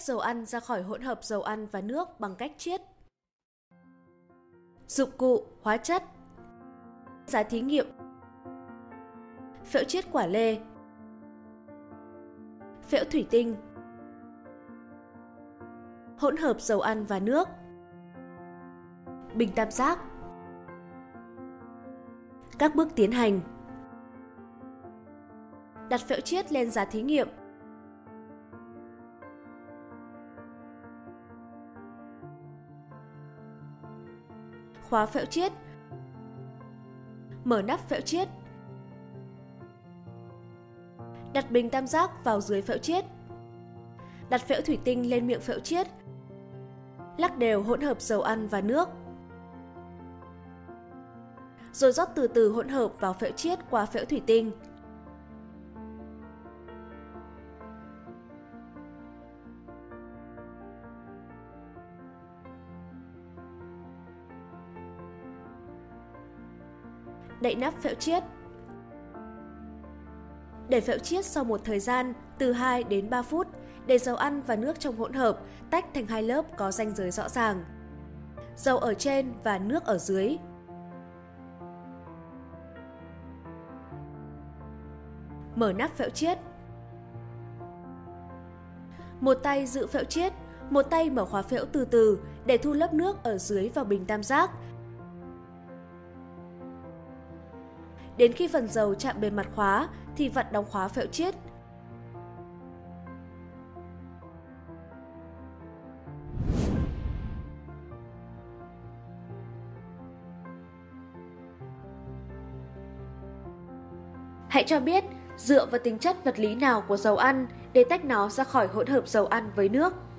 dầu ăn ra khỏi hỗn hợp dầu ăn và nước bằng cách chiết. Dụng cụ, hóa chất. Giá thí nghiệm. Phễu chiết quả lê. Phễu thủy tinh. Hỗn hợp dầu ăn và nước. Bình tam giác. Các bước tiến hành. Đặt phễu chiết lên giá thí nghiệm. Khóa phễu chiết. Mở nắp phễu chiết. Đặt bình tam giác vào dưới phễu chiết. Đặt phễu thủy tinh lên miệng phễu chiết. Lắc đều hỗn hợp dầu ăn và nước. Rồi rót từ từ hỗn hợp vào phễu chiết qua phễu thủy tinh. Đậy nắp phễu chiết. Để phễu chiết sau một thời gian từ 2 đến 3 phút để dầu ăn và nước trong hỗn hợp tách thành hai lớp có ranh giới rõ ràng. Dầu ở trên và nước ở dưới. Mở nắp phễu chiết. Một tay giữ phễu chiết, một tay mở khóa phễu từ từ để thu lớp nước ở dưới vào bình tam giác. Đến khi phần dầu chạm bề mặt khóa thì vặn đóng khóa phễu chiết. Hãy cho biết dựa vào tính chất vật lý nào của dầu ăn để tách nó ra khỏi hỗn hợp dầu ăn với nước.